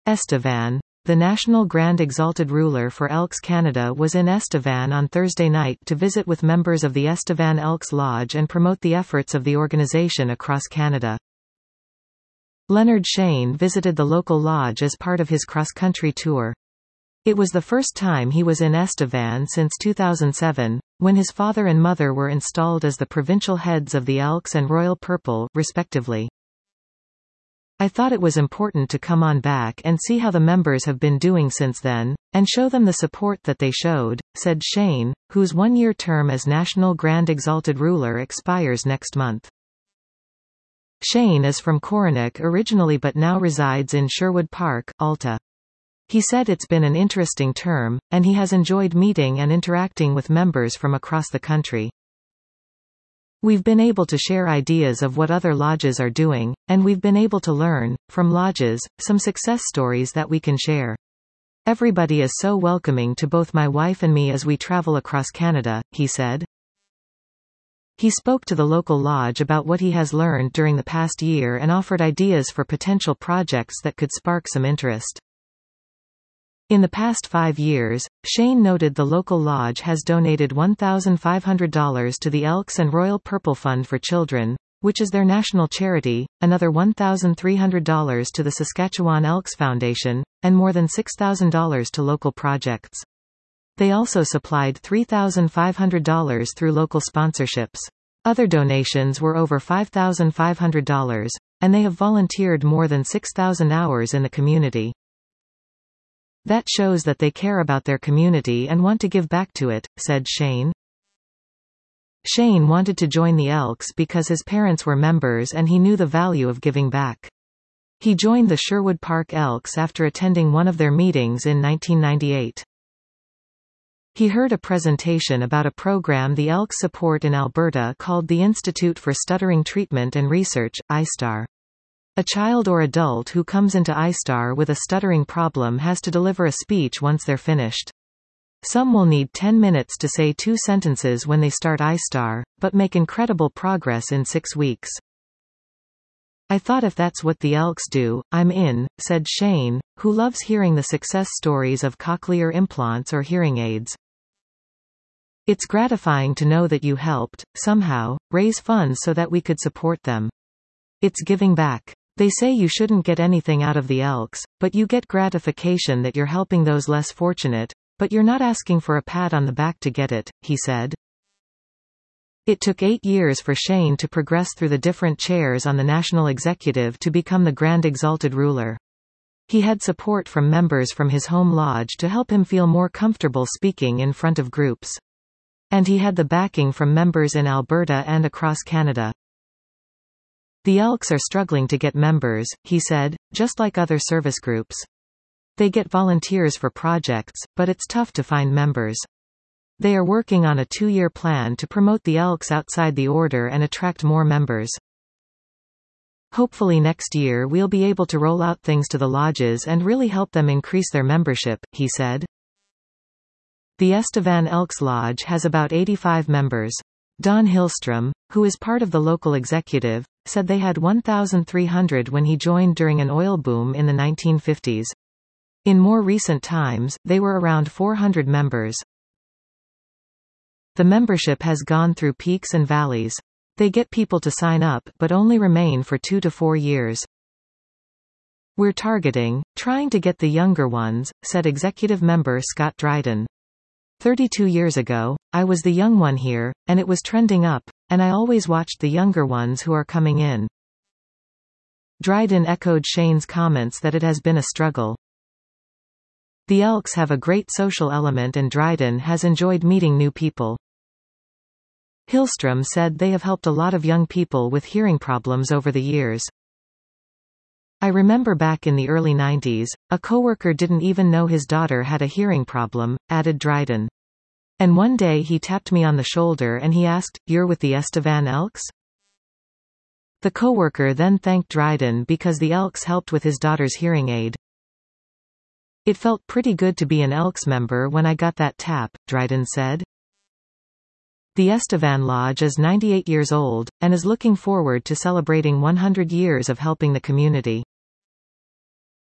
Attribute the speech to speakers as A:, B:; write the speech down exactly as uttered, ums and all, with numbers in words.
A: Estevan. The National Grand Exalted Ruler for Elks Canada was in Estevan on Thursday night to visit with members of the Estevan Elks Lodge and promote the efforts of the organization across Canada. Leonard Shane visited the local lodge as part of his cross-country tour. It was the first time he was in Estevan since two thousand seven, when his father and mother were installed as the provincial heads of the Elks and Royal Purple, respectively. I thought it was important to come on back and see how the members have been doing since then, and show them the support that they showed, said Shane, whose one-year term as National Grand Exalted Ruler expires next month. Shane is from Coronach originally but now resides in Sherwood Park, Alta. He said it's been an interesting term, and he has enjoyed meeting and interacting with members from across the country. We've been able to share ideas of what other lodges are doing, and we've been able to learn, from lodges, some success stories that we can share. Everybody is so welcoming to both my wife and me as we travel across Canada, he said. He spoke to the local lodge about what he has learned during the past year and offered ideas for potential projects that could spark some interest. In the past five years, Shane noted the local lodge has donated one thousand five hundred dollars to the Elks and Royal Purple Fund for Children, which is their national charity, another one thousand three hundred dollars to the Saskatchewan Elks Foundation, and more than six thousand dollars to local projects. They also supplied three thousand five hundred dollars through local sponsorships. Other donations were over five thousand five hundred dollars, and they have volunteered more than six thousand hours in the community. That shows that they care about their community and want to give back to it, said Shane. Shane wanted to join the Elks because his parents were members and he knew the value of giving back. He joined the Sherwood Park Elks after attending one of their meetings in nineteen ninety-eight. He heard a presentation about a program the Elks support in Alberta called the Institute for Stuttering Treatment and Research, I STAR. A child or adult who comes into I STAR with a stuttering problem has to deliver a speech once they're finished. Some will need ten minutes to say two sentences when they start I STAR, but make incredible progress in six weeks. I thought if that's what the Elks do, I'm in, said Shane, who loves hearing the success stories of cochlear implants or hearing aids. It's gratifying to know that you helped, somehow, raise funds so that we could support them. It's giving back. They say you shouldn't get anything out of the Elks, but you get gratification that you're helping those less fortunate, but you're not asking for a pat on the back to get it, he said. It took eight years for Shane to progress through the different chairs on the national executive to become the Grand Exalted Ruler. He had support from members from his home lodge to help him feel more comfortable speaking in front of groups. And he had the backing from members in Alberta and across Canada. The Elks are struggling to get members, he said, just like other service groups. They get volunteers for projects, but it's tough to find members. They are working on a two-year plan to promote the Elks outside the order and attract more members. Hopefully next year we'll be able to roll out things to the lodges and really help them increase their membership, he said. The Estevan Elks Lodge has about eighty-five members. Don Hillstrom, who is part of the local executive, said they had one thousand three hundred when he joined during an oil boom in the nineteen fifties. In more recent times, they were around four hundred members. The membership has gone through peaks and valleys. They get people to sign up, but only remain for two to four years. We're targeting, trying to get the younger ones, said executive member Scott Dryden. thirty-two years ago, I was the young one here, and it was trending up, and I always watched the younger ones who are coming in. Dryden echoed Shane's comments that it has been a struggle. The Elks have a great social element and Dryden has enjoyed meeting new people. Hillstrom said they have helped a lot of young people with hearing problems over the years. I remember back in the early nineties, a coworker didn't even know his daughter had a hearing problem, added Dryden. And one day he tapped me on the shoulder and he asked, "You're with the Estevan Elks?" The coworker then thanked Dryden because the Elks helped with his daughter's hearing aid. It felt pretty good to be an Elks member when I got that tap, Dryden said. The Estevan Lodge is ninety-eight years old, and is looking forward to celebrating one hundred years of helping the community.